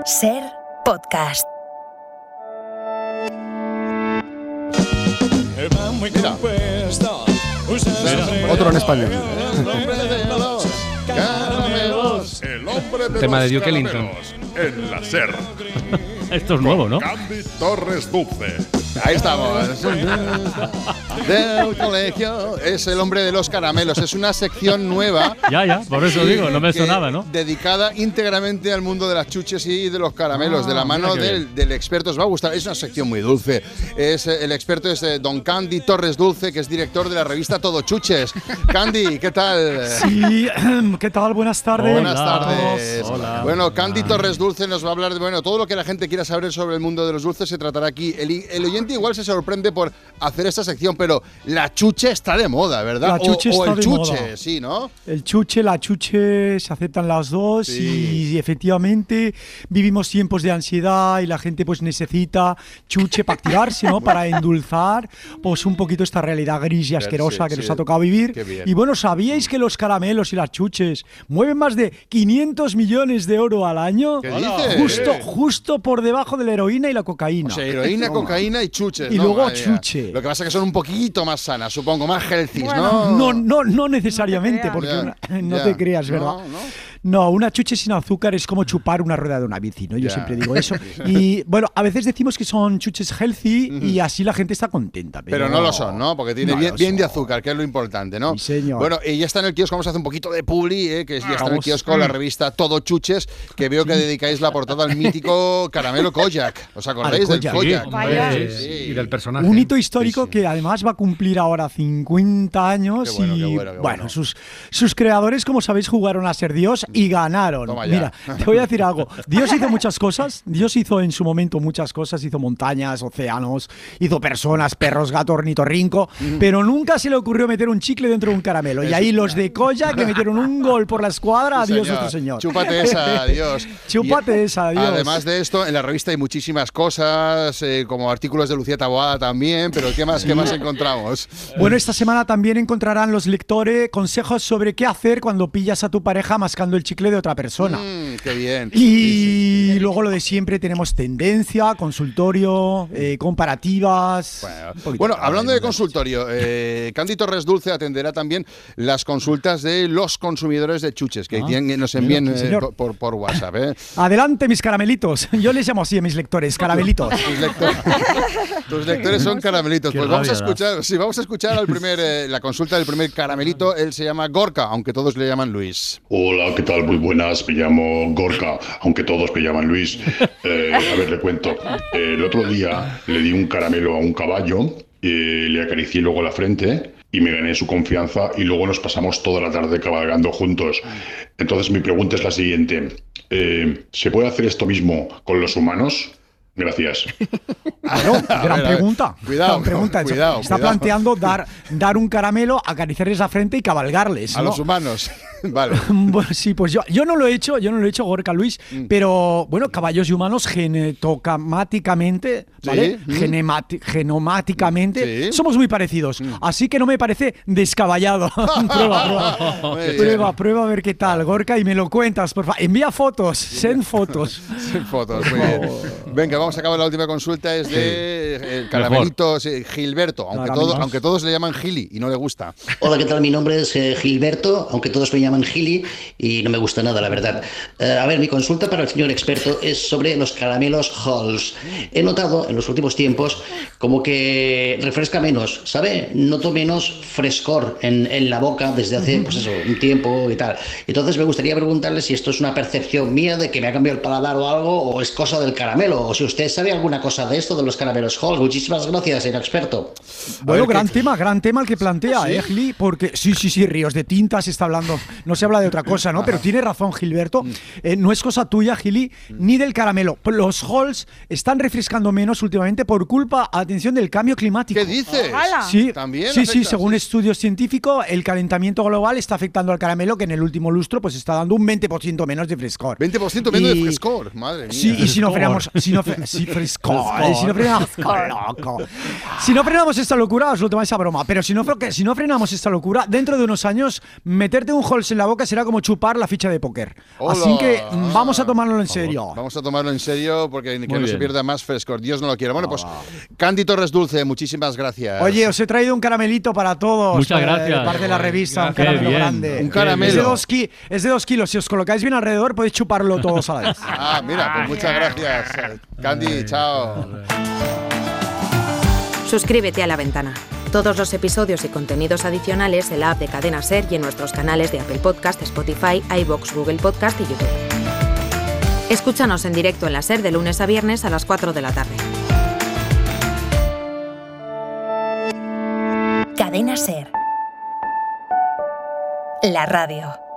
Ser Podcast. Mira. Otro en español. Caramelos, el hombre de Tema los de Duke Ellington. caramelos, en la SER. Esto es nuevo, ¿no? Candy Torres Dulce. Ahí estamos. Del colegio. Es el hombre de los caramelos. Es una sección nueva. Ya, por eso digo, no me sonaba, ¿no? Dedicada íntegramente al mundo de las chuches y de los caramelos, de la mano del experto. Os va a gustar. Es una sección muy dulce. El experto es don Candy Torres Dulce, que es director de la revista Todo Chuches. Candy, ¿qué tal? Sí, ¿qué tal? Buenas tardes. Buenas tardes. Hola. Bueno, Candy Torres Dulce nos va a hablar de todo lo que la gente quiera saber sobre el mundo de los dulces se tratará aquí. El oyente igual se sorprende por hacer esta sección, pero la chuche está de moda, ¿verdad? La chuche está el de chuche, moda. sí, ¿no? El chuche, la chuche, se aceptan las dos, Sí. y efectivamente vivimos tiempos de ansiedad y la gente pues necesita chuche para activarse, ¿no? Para endulzar pues un poquito esta realidad gris y asquerosa que nos ha tocado vivir. Qué bien. Y bueno, ¿sabíais que los caramelos y las chuches mueven más de 500 millones de euros al año? ¿Qué dices? Justo por debajo de la heroína y la cocaína. O sea, heroína, cocaína y chuches. Y ¿no? luego Madre mía. chuche. Lo que pasa es que son un poquito más sanas, supongo, más healthy, ¿no? No necesariamente, No te porque creas. no Ya. te creas, ¿verdad? No, una chuche sin azúcar es como chupar una rueda de una bici, ¿no? Yo Ya. siempre digo eso. Y bueno, a veces decimos que son chuches healthy y así la gente está contenta. Pero no lo son, ¿no? Porque tiene no bien, lo bien de son. azúcar, que es lo importante, ¿no? Sí, señor. Bueno, y ya está en el kiosco, vamos a hacer un poquito de publi, que ya está en el Vamos. kiosco la revista Todo Chuches, que veo que dedicáis la portada al mítico caramelo Kojak. ¿Os acordáis del Kojak. Kojak? Vaya. Sí, sí. Y del personaje. Un hito histórico Sí. que además va a cumplir ahora 50 años. Qué bueno, y qué bueno, qué bueno. sus creadores, como sabéis, jugaron a ser Dios y ganaron. Toma ya. Mira, te voy a decir algo. Dios hizo muchas cosas. Dios hizo en su momento muchas cosas. Hizo montañas, océanos, hizo personas, perros, gato, ornitorrinco, pero nunca se le ocurrió meter un chicle dentro de un caramelo. Y ahí los de Kojak le metieron un gol por la escuadra. Sí, Adiós, señor. nuestro señor. Chúpate esa, adiós. Chúpate esa, adiós. Además de esto, en la revista hay muchísimas cosas, como artículos de Lucía Taboada también, pero ¿qué más encontramos? Bueno, esta semana también encontrarán los lectores consejos sobre qué hacer cuando pillas a tu pareja mascando el chicle de otra persona. Qué bien. Y luego lo de siempre, tenemos tendencia, consultorio, comparativas. un poquito Bueno, de hablando de todo. consultorio, Candy Torres Dulce atenderá también las consultas de los consumidores de chuches, que nos envíen mira, sí, señor. por WhatsApp. Adelante, mis caramelitos. Yo les llamo así a mis lectores, caramelitos. Tus lectores son caramelitos. Qué Pues vamos a rabia escuchar, vamos a escuchar la consulta del primer caramelito. Él se llama Gorka, aunque todos le llaman Luis. Hola, ¿qué tal? Muy buenas, me llamo Gorka, aunque todos me llaman Luis. A ver, le cuento. El otro día le di un caramelo a un caballo, le acaricié luego la frente y me gané su confianza y luego nos pasamos toda la tarde cabalgando juntos. Entonces mi pregunta es la siguiente. ¿Se puede hacer esto mismo con los humanos? Gracias. Claro, gran pregunta. Cuidado, Gran pregunta. cuidado. Está planteando dar un caramelo, acariciarles la frente y cabalgarles, A ¿no? los humanos. Vale. Bueno, sí, pues yo no lo he hecho, Gorka Luis, pero bueno, caballos y humanos genetocamáticamente, ¿vale? Sí. Genomáticamente, Sí. somos muy parecidos, así que no me parece descabellado. Muy bien. Prueba a ver qué tal, Gorka, y me lo cuentas, por favor. Envía fotos, send fotos. Sin fotos, muy bien. Venga, vamos a acabar la última consulta, es de el caramelito Gilberto, aunque todos le llaman Gili y no le gusta. Hola, ¿qué tal? Mi nombre es Gilberto, aunque todos me llaman Gili y no me gusta nada, la verdad. A ver, mi consulta para el señor experto es sobre los caramelos Halls. He notado en los últimos tiempos como que refresca menos, ¿sabe? Noto menos frescor en la boca desde hace, pues eso, un tiempo y tal. Entonces me gustaría preguntarle si esto es una percepción mía de que me ha cambiado el paladar o algo, o es cosa del caramelo, o si usted sabe alguna cosa de esto, de los caramelos Halls. Muchísimas gracias, señor experto. Bueno, ver, gran tema el que plantea, Gili, porque sí, ríos de tinta se está hablando, no se habla de otra cosa, ¿no? Pero tiene razón Gilberto, no es cosa tuya, Gili, ni del caramelo. Los halls están refrescando menos últimamente por culpa, atención, del cambio climático. ¿Qué dices? ¡Hala! Sí, ¿También sí, afecta? según estudios científicos, el calentamiento global está afectando al caramelo, que en el último lustro pues está dando un 20% menos de frescor. 20% menos de Y- frescor, madre mía. Sí, y si no frenamos, Sí, fresco. Si no frenamos esta locura, os lo tomáis a broma. Pero si no frenamos esta locura, dentro de unos años, meterte un Halls en la boca será como chupar la ficha de póker. Hola. Así que vamos a tomarlo en serio. Vamos a tomarlo en serio porque que no se pierda más frescor. Dios no lo quiera. Bueno, pues Candy Torres Dulce, muchísimas gracias. Oye, os he traído un caramelito para todos. Muchas gracias. De parte de la revista, un caramelo grande. Un caramelo. Es de 2 kilos. Si os colocáis bien alrededor, podéis chuparlo todos a la vez. Mira, pues muchas gracias. Candy, chao. Suscríbete a La Ventana. Todos los episodios y contenidos adicionales en la app de Cadena SER y en nuestros canales de Apple Podcast, Spotify, iVoox, Google Podcast y YouTube. Escúchanos en directo en la SER de lunes a viernes a las 4 de la tarde. Cadena SER. La radio.